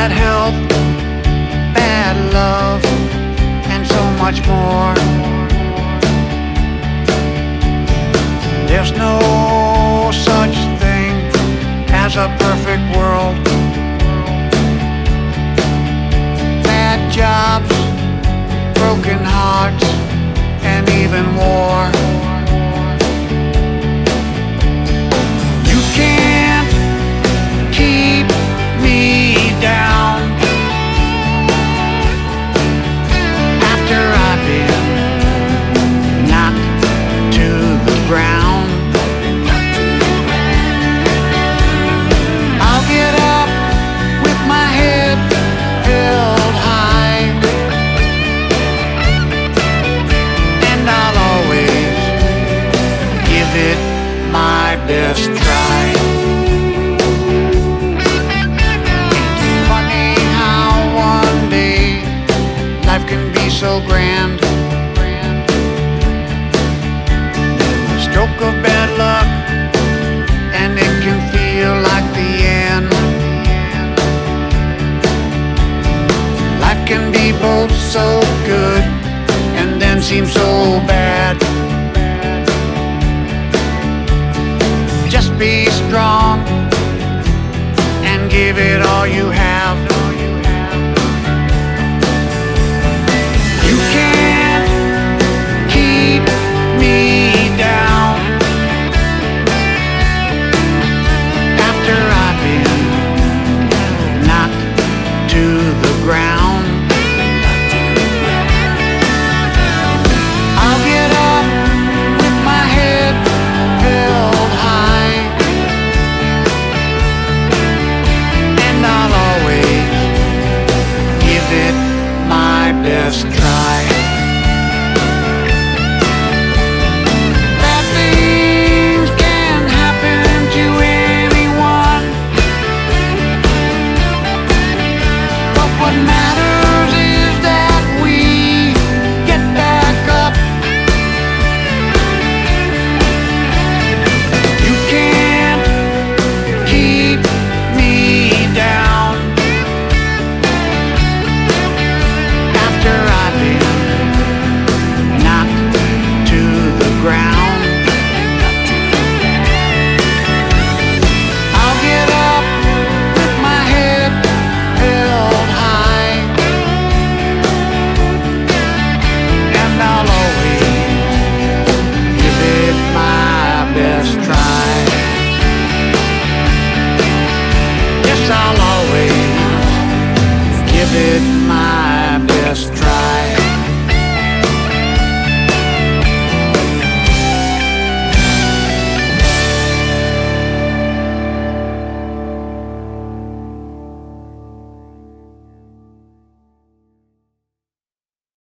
bad health, bad love, and so much more. There's no such thing as a perfect world. Bad jobs, broken hearts, and even war. You can't keep me down after I've been knocked to the ground. I'll get up with my head held high, and I'll always give it my best try. Funny how one day life can be so grand. A stroke of bad luck and it can feel like the end. Life can be both so good and then seem so bad. Just be strong and give it all you have. You can't keep me down after I've been knocked to the ground. I'll get up with my head held high, and I'll always give it my best try. Bad things can happen to anyone, but what matters is that we get back up. You can't keep me down after I've been knocked to the ground. I'll get up with my head held high, and I'll always give it my best try. Yes, I'll always give it